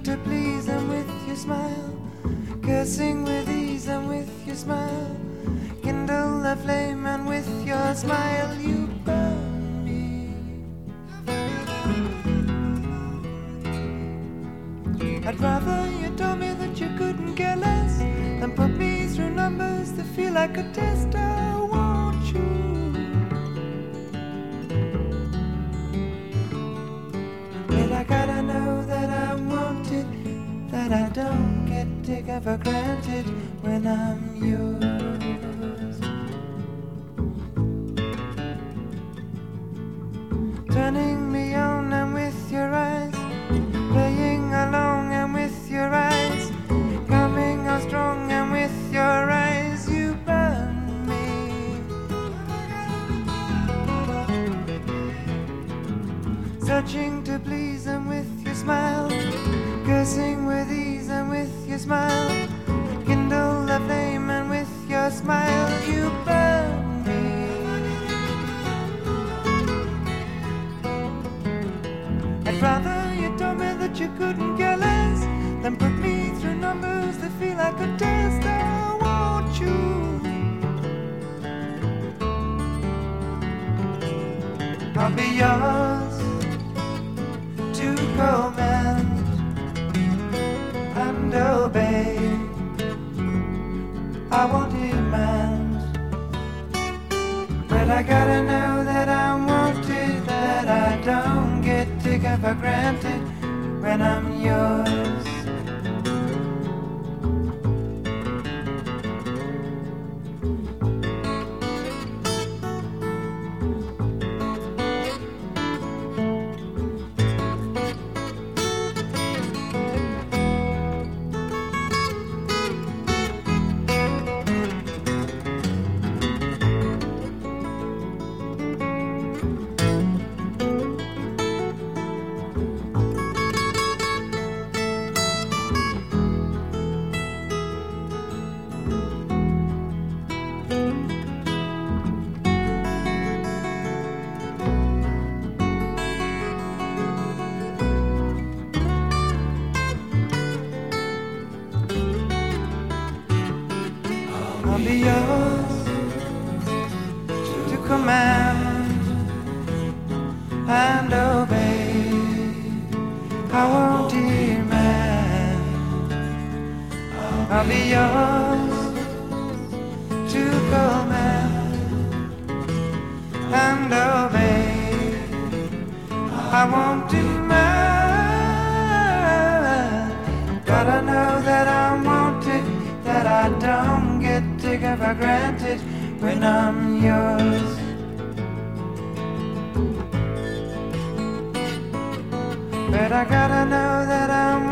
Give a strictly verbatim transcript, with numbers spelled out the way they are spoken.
to please and with your smile, cursing with ease and with your smile, kindle the flame and with your smile you burn me. I'd rather you told me that you couldn't care less than put me through numbers that feel like a test. I want you. But I gotta know that I want it, that I don't get taken for granted when I'm yours. Turning me on and with your eyes, playing along and with your eyes, coming on strong and with your eyes you burn me. Searching to please and with your smile, cursing with ease and with your smile, kindle the flame and with your smile you burn me. I'd rather you told me that you couldn't care less than put me through numbers that feel like a test. I want you. I'll be yours to command and obey. I won't demand, but I gotta know that I want it, that I don't get taken for granted when I'm yours. I'll be yours to command and obey. I won't demand. I'll be yours to command and obey. I won't demand. Gotta know that I want it, that I don't get taken for granted when I'm yours. But I gotta know that I'm